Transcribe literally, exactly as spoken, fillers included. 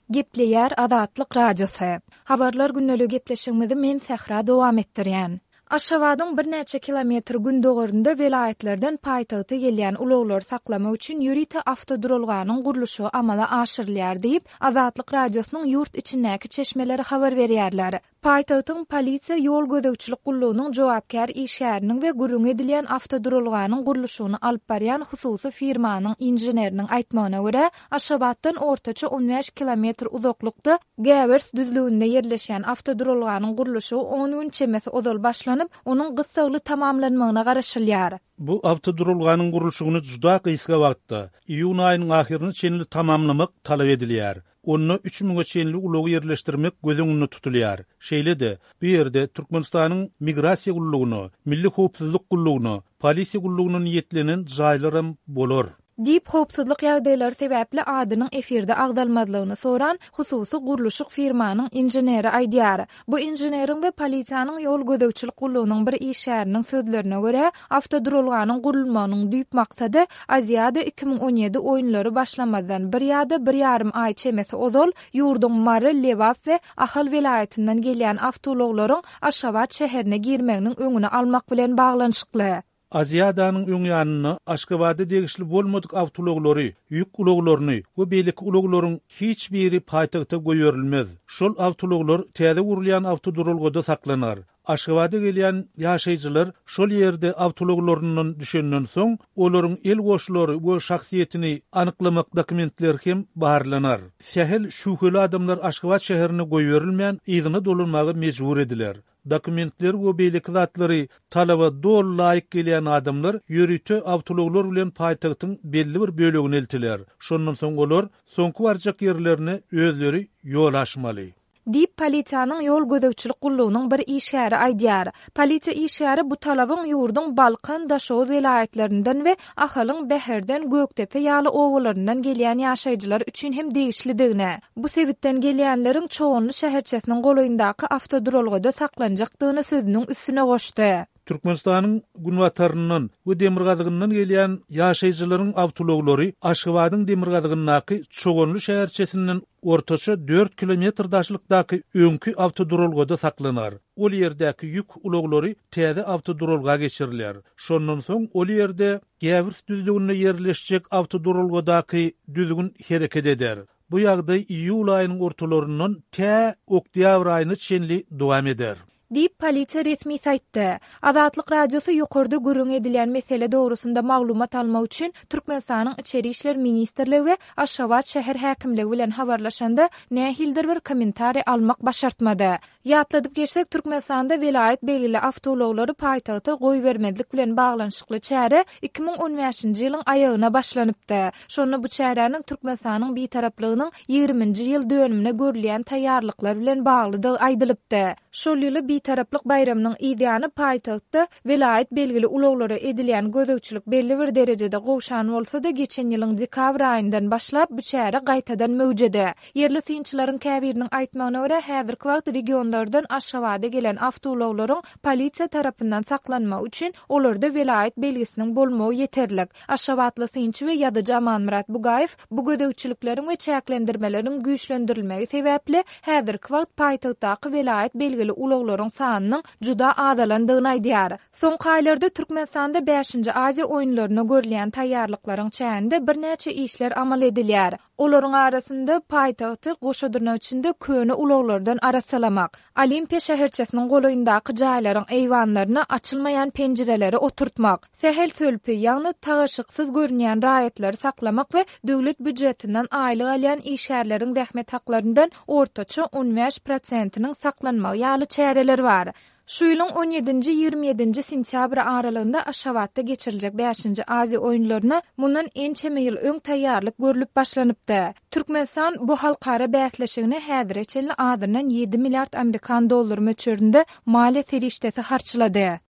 Gepleýär Azatlyk radiosu. Habarlar günnäli gepleşigimizi men Sahra dowam etdirýän. Aşgabatyň bir näçe kilometr gündögöründe welaýetlerden paýtagty gelýän ulaglar saklamak üçin ýürite awtoduralganyň gurulşy amala aşyrylýar diýip Azatlyk radiosynyň ýurt içindäki çeşmeleri habar berýärler. Paýtagtyň polisiýa ýol gözegçilik gullugynyň jogapkar işgäriniň we gurrun edilýän awtoduralganyň gurulşyny alyp barýan hususy firmanyň injeneriniň aýtmagyna görä, Aşgabatdan ortaça on beş kilometr uzaklykda Gäwers düzlüginde ýerleşýän awtoduralganyň gurulşy on gün çemesi ozal başlanyp, onuň gysgaly tamamlanmagyna garaşylýar. Bu awtoduralganyň gurulşyny juda gysga wagtda, iýun aýynyň ahyryny çenli tamamlamak talap edilýär. Onu üç ming çenli ulagy ýerleşdirmek gözüňde tutulýar. Şeýle-de bu ýerde Türkmenistanyň migrasiýa gullugyny, milli howpsuzlyk gullugyny, polisiýa gullugynyň ýetlenen jaýlarym bolar. Dip howpsuzlyk ýagdaýlary sebäpli adynyň efirde agdalmadlygyny soran hususy gurulşyk firmanyň injeneri aýdýar. Bu injeneriň we polisiýanyň ýol gözegçilik gullugynyň bir işgäriniň sözlerine görä, awtoduralganyň gurulmagynyň düýp maksady Aziýada iki ming on ýedi oýunlary başlamadan bir ýa-da bir ýarym aý çemesi ozal ýurdun Mary, Lewap we Ahal welaýatynyň gelýän awtologlaryň Aşgabat şäherine girmeginiň öňüne almak bilen baglanyşykly. Aziýadanyň öň ýanyny Aşgabada degişli bolmadyk awtologlary, ýük ulaglaryny we beýlik ulaglaryň hiç biri paýtagta goýerilmez. Şol awtologlar täze gurulýan awtoduralgada saklanar. Aşgabada gelýän ýaşaýjylar şol ýerde awtologlarynyň düşenden soň olaryň el goşulary we şahsiýetini anyklamak dokumentler hem baharlanar. Sähel şuhly adamlar Aşgabat şäherine goýerilmän izni dolanmagy mejbur ediler. Dokumentler we beýlik zatlary talaba dol laýyk gelýän adamlar ýürüte awtologlar bilen paýtagtyň belli bir bölegini eltiler. Şondan soň olar soňky barjak ýerlerini özleri ýol açmaly. Dip polisiýanyň ýol gözegçilik gullugynyň bir işgäri aýdýar. Polisiýa işgäri bu talabyň ýurdun Balkan, Daşoz welaýatlerinden we Ahalyň Bäherden, Göktepe ýaly owalaryndan gelýän ýaşaýjylar üçin hem degişlidigine. Bu sebitden gelýänleriň çoğunly şäherçesiniň golaýyndaky awtoduralgada saklanjakdygyny sözüniň üstüne goşdy. Türkmenistanyň Günwatarynyň we Demirgazygynyň gelýän ýaşaýjylaryň awtologlary Aşgabatyň Demirgazygynyňky çoğunly şäherçesinden ortaça dört kilometr daşlykdaky öňkü awtoduralgada saklanar. Ol ýerdäki ýük ulaglary täze awtoduralga geçirilýär. Şondan soň ol ýerde Gäwers düzlüginde ýerleşjek awtoduralgadaky düzgün hereket eder. Bu ýagdaý iýul aýynyň ortalaryndan tä oktýabr aýyny çenli dowam eder. Dip polisiýa resmi saýtda. Azatlyk radiosu ýokarda gurrun edilýän mesele dogrusunda maglumat almak üçin Türkmenistanyň Içeri işler ministrligi we Aşgabat şäher häkimligi bilen habarlaşanda nähildir bir kommentari almak başartmady. Ýatladyp geçsek, Türkmenistanda welaýat belgili awtologlary paýtagta goý bermedlik bilen baglanyşykly çäre iki ming on beşinji ýylyň aýagyna başlanypdy. Şonu bu çäreniň Türkmenistanyň bitaraplygynyň ýigriminji ýyl dönümine görülýän taýýarlyklar bilen baglydygy aýdylypdy. Şol ýyly bitaraplyk bayramynyň ideýany paýtagtda welaýat belgili ulaglara edilýän gözegçilik belli bir derejede gowşan bolsa da geçen ýylyň dekabr aýyndan başlap bu çäre gaýtadan mewjudi. Yerli synçylaryň käbiriniň aýtmagyna görä, häzirki wagt regionlardan Aşgabada gelen awtologlaryň polisiýa tarapyndan saklanmak üçin olarda welaýat belgisiniň bolmagy ýeterlik. Aşgabatly synçy we ýadyjy Amanmurat Bugaýew bu gözegçilikleriň we çäklendirmeleriň güýçlendirilmegi sebäpli häzirki wagt paýtagtdaky welaýat belgili ulaglaryň sanynyň juda adalandygyny aýdýar. Soňky aýlarda Türkmenistanda beşinji Aziýa oýunlaryna görülýän taýýarlyklaryň çäğinde bir näçe işler amal edilýär. Olaryň arasynda paýtagty goşadyrnak üçin köne ulaglardan arasalamak, Olimpiya şäherçesiniň golaýyndaky jaýlaryň eýwanlaryna açylmaýan penjireleri oturtmak, sähel sölpi ýagny tagaşyksyz görünýän raýatlary saklamak we döwlet büdjetinden aýlyk alýan işgärleriň zähmet haklaryndan ortaça on beş prosentiniň saklanmagy ýaly çäreler bar. Şu ýylyň on ýedinji ýygrimi ýedinji sentýabr aralygynda Aşgabatda geçiriljek beşinji Aziýa oýunlaryna mundan ençeme ýyl öň taýýarlyk görülip başlanypdy. Türkmenistan bu halkara bätleşigine häzirçe adynyň ýedi milliard Amerikan dollary möçberinde maliýe serişdesi harçlady.